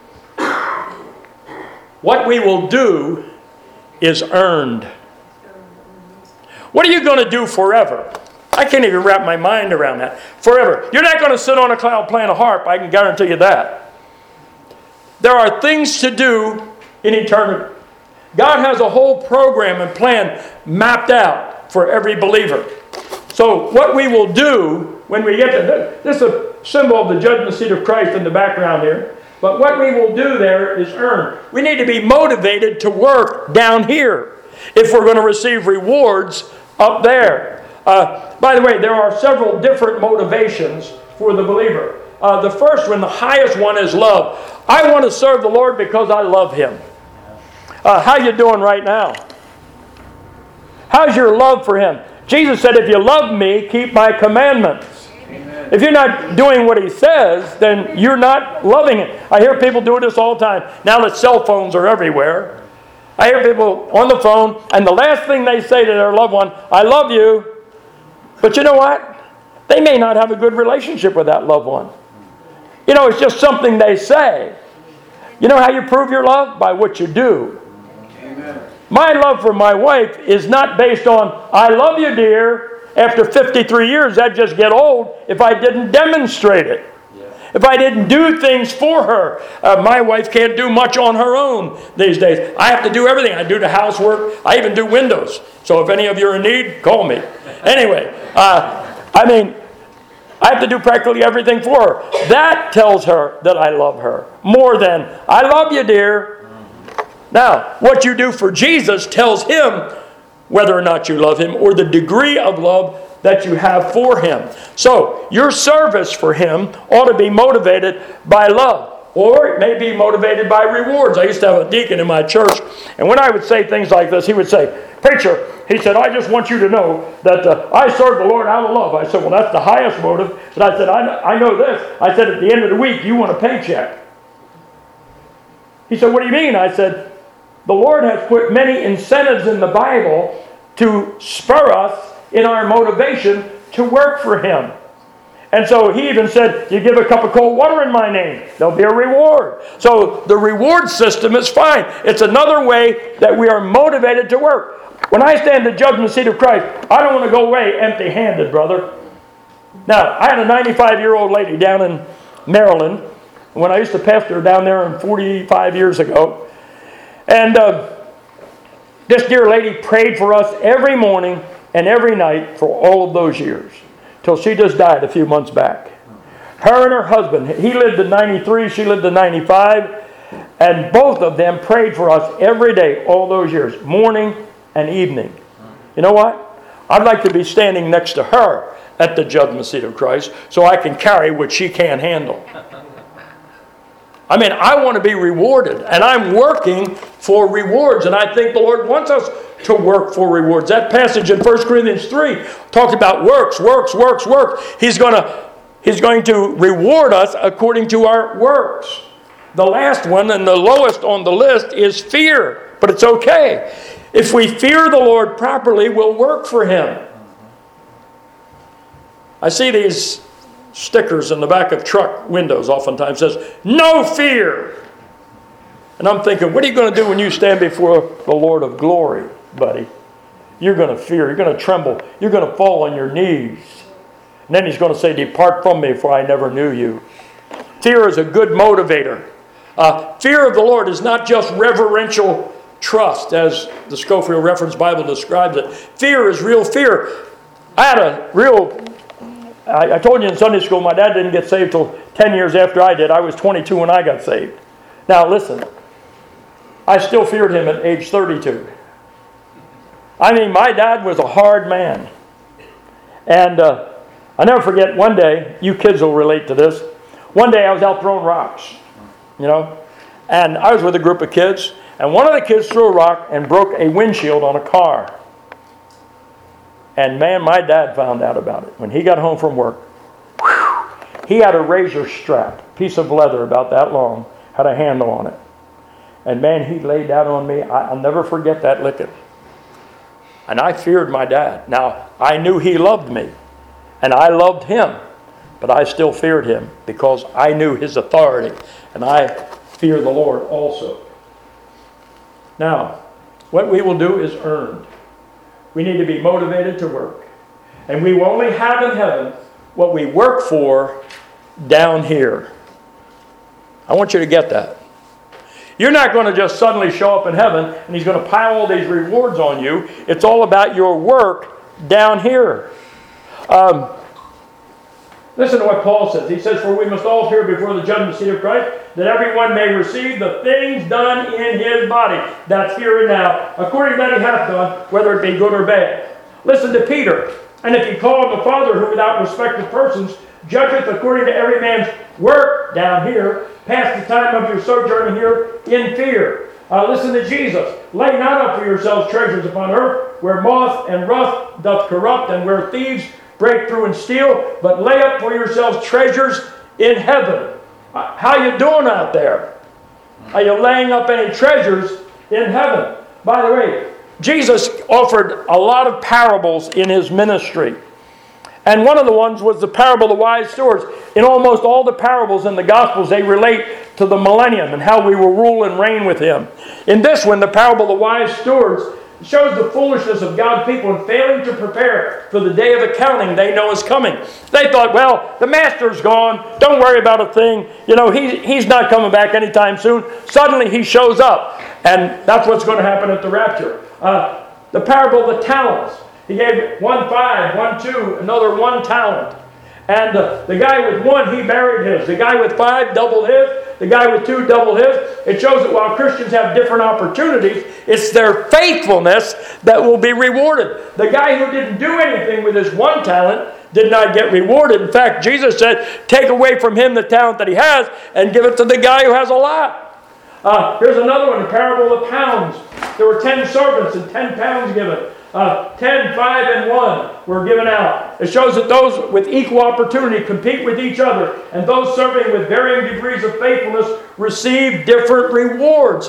Speaker 1: What we will do is earned. What are you going to do forever? I can't even wrap my mind around that. Forever. You're not going to sit on a cloud playing a harp. I can guarantee you that. There are things to do in eternity. God has a whole program and plan mapped out for every believer. So what we will do when we get to this, this is a symbol of the judgment seat of Christ in the background here. But what we will do there is earn. We need to be motivated to work down here if we're going to receive rewards up there. Uh, by the way, there are several different motivations for the believer. Uh, the first one, the highest one, is love. I want to serve the Lord because I love Him. Uh, how you doing right now? How's your love for Him? Jesus said, if you love me, keep my commandments. Amen. If you're not doing what He says, then you're not loving Him. I hear people do this all the time. Now that cell phones are everywhere, I hear people on the phone, and the last thing they say to their loved one, I love you. But you know what? They may not have a good relationship with that loved one. You know, it's just something they say. You know how you prove your love? By what you do. Amen. My love for my wife is not based on, I love you, dear. After fifty-three years, I'd just get old if I didn't demonstrate it. Yeah. If I didn't do things for her. Uh, my wife can't do much on her own these days. I have to do everything. I do the housework. I even do windows. So if any of you are in need, call me. Anyway, uh, I mean, I have to do practically everything for her. That tells her that I love her. More than, I love you, dear. Now, what you do for Jesus tells Him whether or not you love Him or the degree of love that you have for Him. So, your service for Him ought to be motivated by love. or it may be motivated by rewards. I used to have a deacon in my church, and when I would say things like this, he would say, "Preacher," he said, "I just want you to know that uh, I serve the Lord out of love." I said, "Well, that's the highest motive." But I said, I, I know this. I said, "At the end of the week, you want a paycheck." He said, "What do you mean?" I said, "The Lord has put many incentives in the Bible to spur us in our motivation to work for Him." And so he even said, "You give a cup of cold water in my name, there'll be a reward." So the reward system is fine. It's another way that we are motivated to work. When I stand at the judgment seat of Christ, I don't want to go away empty-handed, brother. Now, I had a ninety-five-year-old lady down in Maryland when I used to pastor down there forty-five years ago. And uh, this dear lady prayed for us every morning and every night for all of those years, till she just died a few months back. Her and her husband, he lived to ninety-three, she lived to ninety-five, and both of them prayed for us every day, all those years, morning and evening. You know what? I'd like to be standing next to her at the judgment seat of Christ so I can carry what she can't handle. I mean, I want to be rewarded, and I'm working for rewards, and I think the Lord wants us to work for rewards. That passage in First Corinthians three talks about works, works, works, works. He's going to, he's going to reward us according to our works. The last one and the lowest on the list is fear, but it's okay. If we fear the Lord properly, we'll work for Him. I see these stickers in the back of truck windows oftentimes says, "No fear." And I'm thinking, what are you going to do when you stand before the Lord of glory, buddy? You're going to fear. You're going to tremble. You're going to fall on your knees. And then He's going to say, "Depart from me, for I never knew you." Fear is a good motivator. Uh, fear of the Lord is not just reverential trust, as the Scofield Reference Bible describes it. Fear is real fear. I had a real... I, I told you in Sunday school, my dad didn't get saved till ten years after I did. I was twenty-two when I got saved. Now listen, I still feared him at age thirty-two. I mean, my dad was a hard man. And uh, I never forget one day, you kids will relate to this. One day I was out throwing rocks, you know, and I was with a group of kids, and one of the kids threw a rock and broke a windshield on a car. And man, my dad found out about it. When he got home from work, whew, he had a razor strap, piece of leather about that long, had a handle on it. And man, he laid that on me. I, I'll never forget that licking. And I feared my dad. Now, I knew he loved me, and I loved him, but I still feared him because I knew his authority, and I fear the Lord also. Now, what we will do is earned. We need to be motivated to work. And we will only have in heaven what we work for down here. I want you to get that. You're not going to just suddenly show up in heaven and He's going to pile all these rewards on you. It's all about your work down here. Um, listen to what Paul says. He says, "For we must all appear before the judgment seat of Christ, that everyone may receive the things done in his body," that's here and now, "according that he hath done, whether it be good or bad." Listen to Peter. "And if ye call on the Father, who without respect of persons judgeth according to every man's work," down here, "pass the time of your sojourn here in fear." Uh, listen to Jesus. "Lay not up for yourselves treasures upon earth, where moth and rust doth corrupt, and where thieves break through and steal, but lay up for yourselves treasures in heaven." Uh, how you doing out there? Are you laying up any treasures in heaven? By the way, Jesus offered a lot of parables in His ministry. And one of the ones was the parable of the wise stewards. In almost all the parables in the Gospels, they relate to the millennium and how we will rule and reign with Him. In this one, the parable of the wise stewards shows the foolishness of God's people in failing to prepare for the day of accounting they know is coming. They thought, well, the master's gone. Don't worry about a thing. You know, he, he's not coming back anytime soon. Suddenly he shows up. And that's what's going to happen at the rapture. Uh, the parable of the talents. He gave one five, one two, another one talent. And uh, the guy with one, he buried his. The guy with five doubled his. The guy with two doubled his. It shows that while Christians have different opportunities, it's their faithfulness that will be rewarded. The guy who didn't do anything with his one talent did not get rewarded. In fact, Jesus said, take away from him the talent that he has and give it to the guy who has a lot. Uh, here's another one, the parable of the pounds. There were ten servants and ten pounds given. Uh, ten, five, and one were given out. It shows that those with equal opportunity compete with each other, and those serving with varying degrees of faithfulness receive different rewards.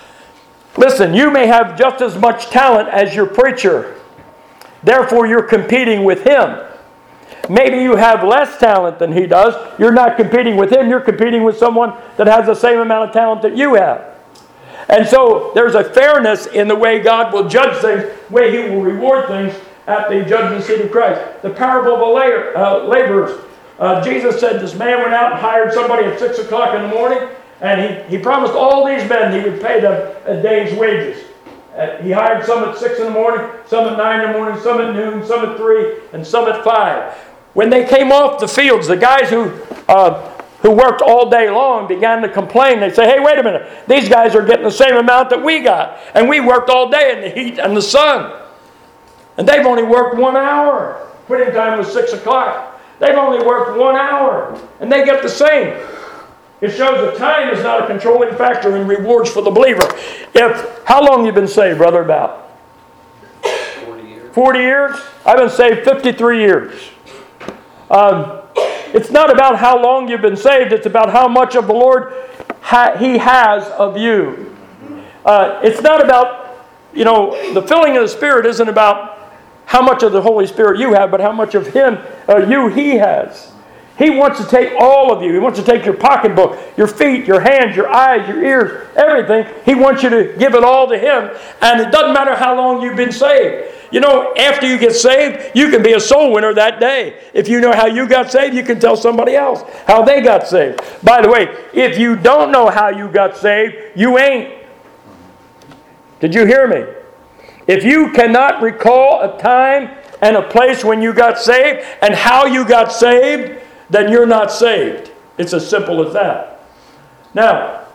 Speaker 1: Listen, you may have just as much talent as your preacher. Therefore, you're competing with him. Maybe you have less talent than he does. You're not competing with him. You're competing with someone that has the same amount of talent that you have. And so there's a fairness in the way God will judge things, the way he will reward things at the judgment seat of Christ. The parable of the labor, uh, laborers. Uh, Jesus said this man went out and hired somebody at six o'clock in the morning, and he, he promised all these men he would pay them a day's wages. Uh, he hired some at six in the morning, some at nine in the morning, some at noon, some at three, and some at five. When they came off the fields, the guys who... Uh, who worked all day long began to complain. They say, hey, wait a minute. These guys are getting the same amount that we got. And we worked all day in the heat and the sun. And they've only worked one hour. Quitting time was six o'clock. They've only worked one hour. And they get the same. It shows that time is not a controlling factor in rewards for the believer. If, how long you been saved, brother, about?
Speaker 2: forty years.
Speaker 1: forty years? I've been saved fifty-three years. Um... It's not about how long you've been saved. It's about how much of the Lord ha- He has of you. Uh, it's not about, you know, the filling of the Spirit isn't about how much of the Holy Spirit you have, but how much of Him, uh, you, He has. He wants to take all of you. He wants to take your pocketbook, your feet, your hands, your eyes, your ears, everything. He wants you to give it all to Him. And it doesn't matter how long you've been saved. You know, after you get saved, you can be a soul winner that day. If you know how you got saved, you can tell somebody else how they got saved. By the way, if you don't know how you got saved, you ain't. Did you hear me? If you cannot recall a time and a place when you got saved and how you got saved, then you're not saved. It's as simple as that. Now,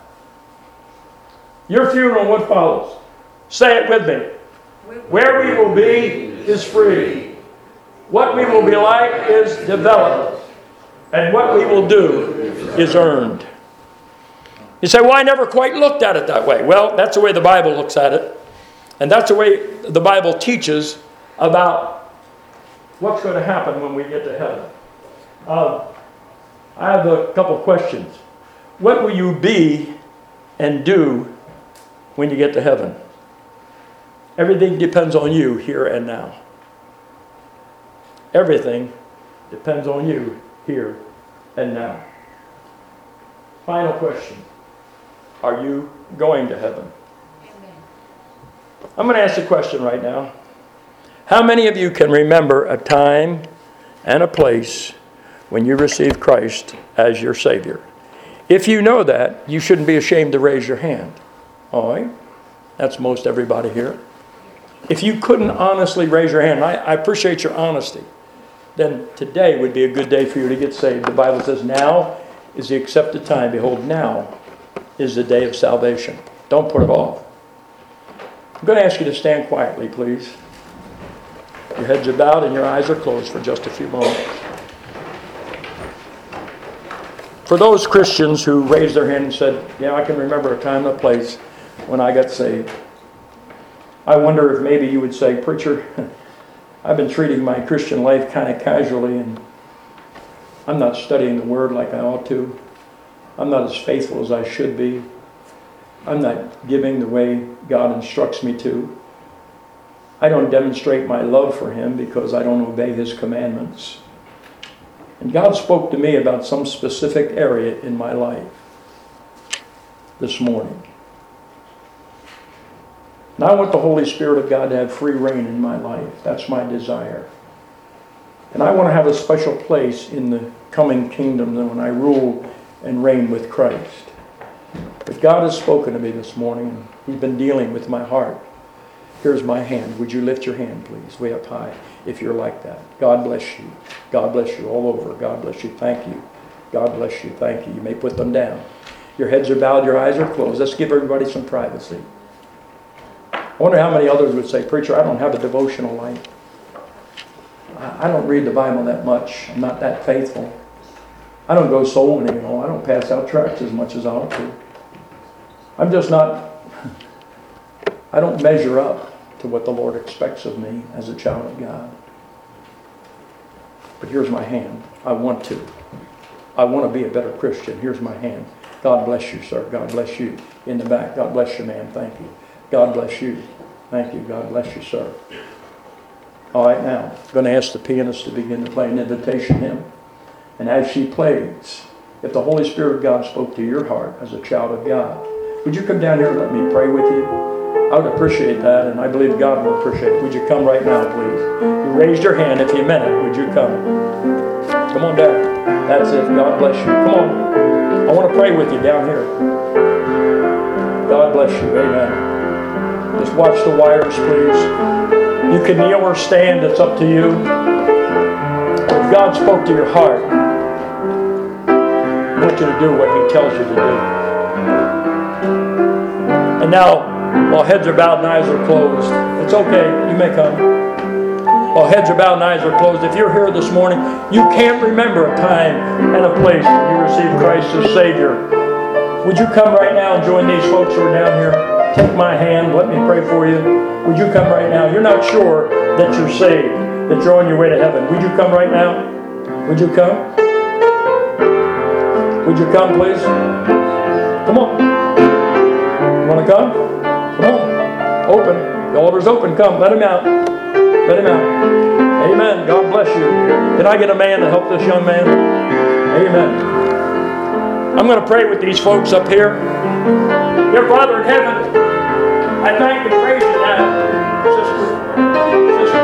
Speaker 1: your funeral, what follows? Say it with me. Where we will be is free. What we will be like is developed. And what we will do is earned. You say, well, I never quite looked at it that way. Well, that's the way the Bible looks at it. And that's the way the Bible teaches about what's going to happen when we get to heaven. Uh, I have a couple of questions. What will you be and do when you get to heaven? Everything depends on you here and now. Everything depends on you here and now. Final question. Are you going to heaven? Amen. I'm going to ask a question right now. How many of you can remember a time and a place when you received Christ as your Savior? If you know that, you shouldn't be ashamed to raise your hand. All right? That's most everybody here. If you couldn't honestly raise your hand, I, I appreciate your honesty, then today would be a good day for you to get saved. The Bible says, now is the accepted time. Behold, now is the day of salvation. Don't put it off. I'm going to ask you to stand quietly, please. Your heads are bowed and your eyes are closed for just a few moments. For those Christians who raised their hand and said, yeah, I can remember a time and a place when I got saved. I wonder if maybe you would say, preacher, I've been treating my Christian life kind of casually and I'm not studying the Word like I ought to. I'm not as faithful as I should be. I'm not giving the way God instructs me to. I don't demonstrate my love for Him because I don't obey His commandments. And God spoke to me about some specific area in my life this morning. And I want the Holy Spirit of God to have free reign in my life. That's my desire. And I want to have a special place in the coming kingdom when I rule and reign with Christ. But God has spoken to me this morning, and He's been dealing with my heart. Here's my hand. Would you lift your hand, please, way up high, if you're like that? God bless you. God bless you all over. God bless you. Thank you. God bless you. Thank you. You may put them down. Your heads are bowed. Your eyes are closed. Let's give everybody some privacy. I wonder how many others would say, preacher, I don't have a devotional life. I don't read the Bible that much. I'm not that faithful. I don't go soul winning, you know. I don't pass out tracts as much as I ought to. I'm just not, I don't measure up to what the Lord expects of me as a child of God. But here's my hand. I want to. I want to be a better Christian. Here's my hand. God bless you, sir. God bless you. In the back. God bless you, ma'am. Thank you. God bless you. Thank you. God bless you, sir. All right, now, I'm going to ask the pianist to begin to play an invitation hymn. And as she plays, if the Holy Spirit of God spoke to your heart as a child of God, would you come down here and let me pray with you? I would appreciate that, and I believe God will appreciate it. Would you come right now, please? You raised your hand. If you meant it, would you come? Come on down. That's it. God bless you. Come on. I want to pray with you down here. God bless you. Amen. Just watch the wires, please. You can kneel or stand. It's up to you. If God spoke to your heart, I want you to do what He tells you to do. And now, while heads are bowed and eyes are closed, it's okay. You may come. While heads are bowed and eyes are closed, if you're here this morning, you can't remember a time and a place when you received Christ as Savior. Would you come right now and join these folks who are down here? Take my hand. Let me pray for you. Would you come right now? You're not sure that you're saved, that you're on your way to heaven. Would you come right now? Would you come? Would you come, please? Come on. You want to come? Come on. Open. The altar's open. Come. Let him out. Let him out. Amen. God bless you. Can I get a man to help this young man? Amen. I'm going to pray with these folks up here. Dear Father in heaven, I thank and praise you now, sister. Sister.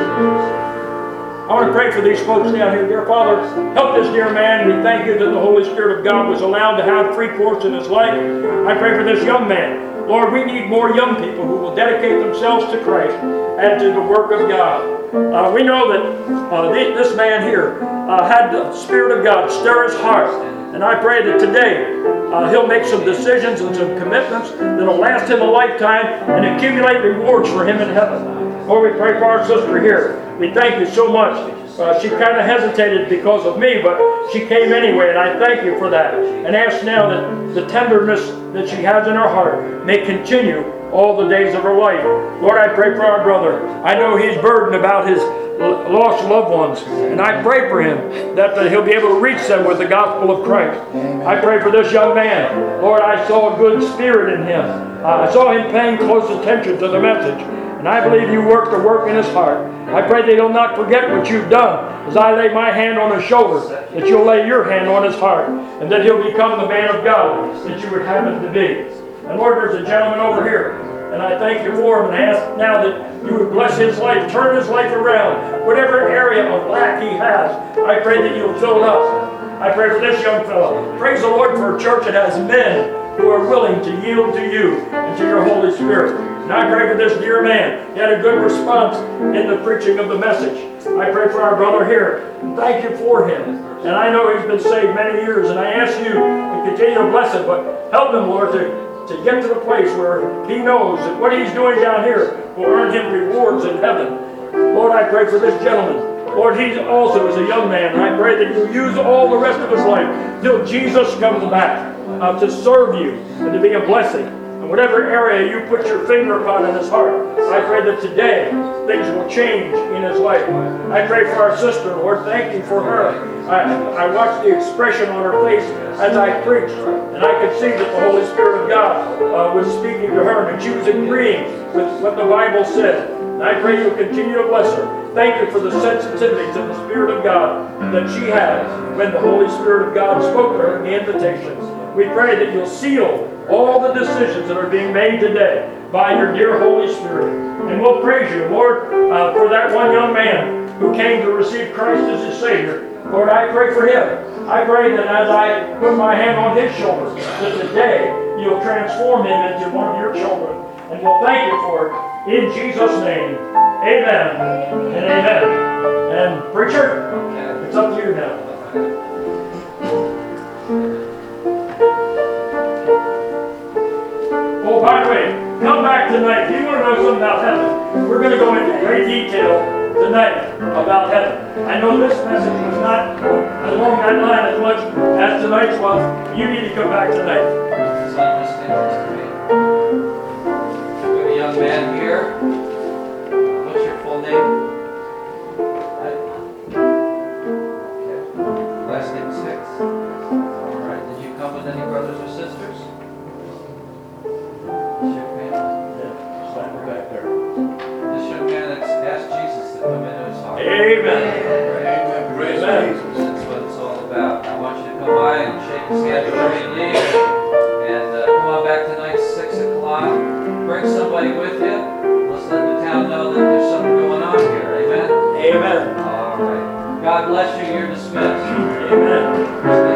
Speaker 1: I want to pray for these folks down here. Dear Father, help this dear man. We thank you that the Holy Spirit of God was allowed to have free course in his life. I pray for this young man. Lord, we need more young people who will dedicate themselves to Christ and to the work of God. Uh, we know that uh, this man here uh, had the Spirit of God stir his heart. And I pray that today uh, he'll make some decisions and some commitments that'll last him a lifetime and accumulate rewards for him in heaven. Lord, we pray for our sister here. We thank you so much. Uh, she kind of hesitated because of me, but she came anyway, and I thank you for that. And ask now that the tenderness that she has in her heart may continue all the days of her life. Lord, I pray for our brother. I know he's burdened about his lost loved ones, and I pray for him that uh, he'll be able to reach them with the gospel of Christ. I pray for this young man. Lord, I saw a good spirit in him. Uh, I saw him paying close attention to the message. And I believe you work the work in his heart. I pray that he'll not forget what you've done. As I lay my hand on his shoulder, that you'll lay your hand on his heart. And that he'll become the man of God that you would have him to be. And Lord, there's a gentleman over here. And I thank you for him. And I ask now that you would bless his life, turn his life around. Whatever area of lack he has, I pray that you'll fill it up. I pray for this young fellow. Praise the Lord for a church that has men who are willing to yield to you and to your Holy Spirit. And I pray for this dear man. He had a good response in the preaching of the message. I pray for our brother here. And thank you for him. And I know he's been saved many years, and I ask you to continue to bless him, but help him, Lord, to, to get to the place where he knows that what he's doing down here will earn him rewards in heaven. Lord, I pray for this gentleman. Lord, he also is a young man, and I pray that you use all the rest of his life till Jesus comes back uh, to serve you and to be a blessing. Whatever area you put your finger upon in his heart, I pray that today things will change in his life. I pray for our sister, Lord, thank you for her. I, I watched the expression on her face as I preached, and I could see that the Holy Spirit of God uh, was speaking to her, and she was agreeing with what the Bible said. And I pray you'll continue to bless her. Thank you for the sensitivity to the Spirit of God that she had when the Holy Spirit of God spoke to her in the invitation. We pray that you'll seal all the decisions that are being made today by your dear Holy Spirit. And we'll praise you, Lord, uh, for that one young man who came to receive Christ as his Savior. Lord, I pray for him. I pray that as I put my hand on his shoulder, that today you'll transform him into one of your children. And we'll thank you for it. In Jesus' name, amen and amen. And preacher, it's up to you now. Oh, by the way, come back tonight. If you want to know something about heaven, we're going to go into great detail tonight about heaven. I know this message was not along that line as much as tonight's was. You need to come back tonight.
Speaker 2: Is that Mister Mister We have a young man here. What's your full name? Last name is Hicks. All right. Did you come with any brothers or sisters? This young man.
Speaker 1: Yeah, stand back there.
Speaker 2: This young man that's asked Jesus to come into his heart.
Speaker 1: Amen.
Speaker 3: Amen. Praise
Speaker 1: Amen.
Speaker 3: Jesus.
Speaker 2: That's what it's all about. I want you to come by and shake his hand before you leave. And uh, come on back tonight, six o'clock. Bring somebody with you. Let's let the town know that there's something going on here. Amen?
Speaker 1: Amen.
Speaker 2: All right. God bless you. You're dismissed.
Speaker 1: Amen.